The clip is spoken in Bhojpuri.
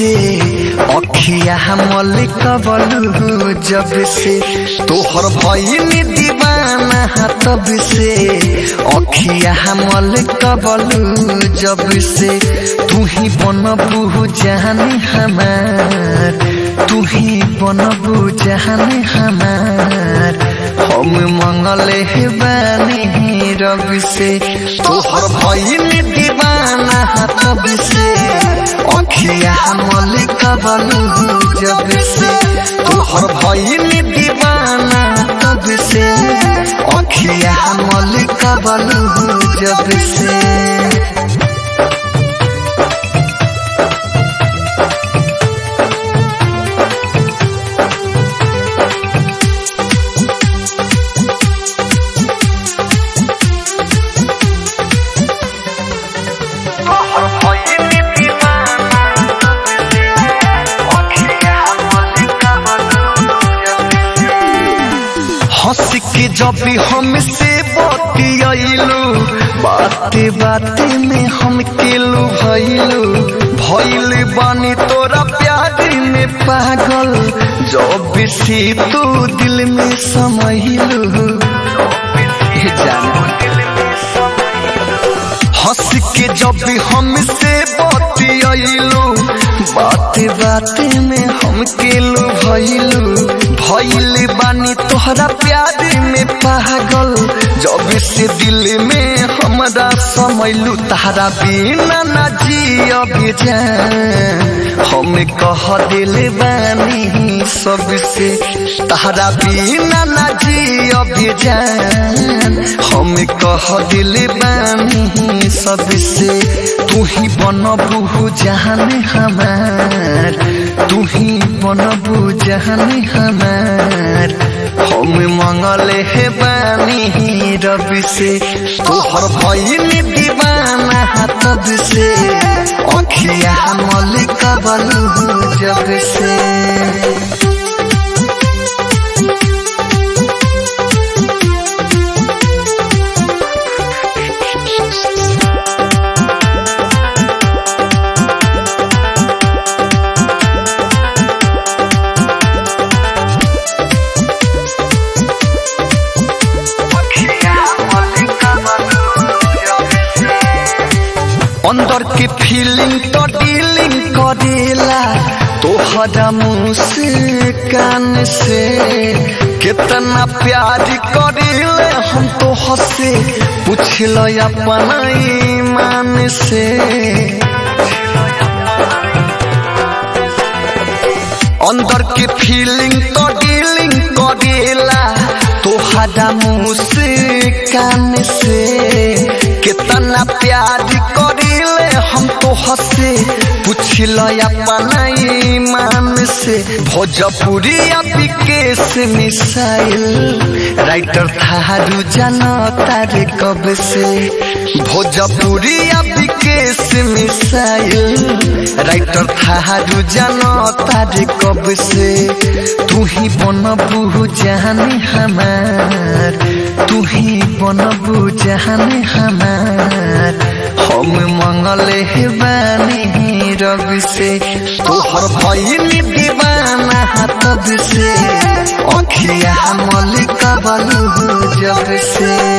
से अखिया मलिक बलू जब से तोहर भइनी दीवाना तब से अखिया मलिक बलू जब से तू ही बनबू जान हमार तू ही बनबू जान हमार हम मंगले बानी रब से तोहर भइनी दीवाना तब से अखिया मलिक बलू जब से तोहर भइनी दीवाना तब से अखिया मलिक बलू जब से हंस के जब भी हमसे बतियाइलू बाते बाते में हम केलू भइल बानी तोरा प्यार में पागल जब से तू दिल में समहिलू हंस के जब भी हमसे बतियाइलू बाते बाते में हम केलू भइल बानी तोहरा प्यार में पागल जब से दिल में हमरा समैलू तहरा बिना ना जियब जान हम कह दिल बानी सबसे तहरा बिना ना जियब जान हम कह दिल बानी सबसे तू ही बनबू जान हमार तू ही बनबू जान हमार हम मंगले बानी रब से तोहर भइनी दीवाना तब से अखिया मलिक बलू जब से अंदर के फीलिंग तो डीलिंग करेला तोहरा मुस्कान से कितना प्यार करेले हम तो हंसे पूछल अपना ईमान से अंदर के फीलिंग तो डीलिंग करेला तोहरा मुस्कान से कितना प्यार करेले हम तो हंसे पूछल अपना ईमान से भोजपुरी विकेश मिसाइल राइटर थारू जानता रे कब से भोजपुरी विकेश मिसाइल राइटर थारू जानता रे कब से तू ही बनबू जान हमार तू ही बनबू जान हमार हम मंगले बानी रब से तोहर भइनी दीवाना तब से अखिया मलिक बलू जब से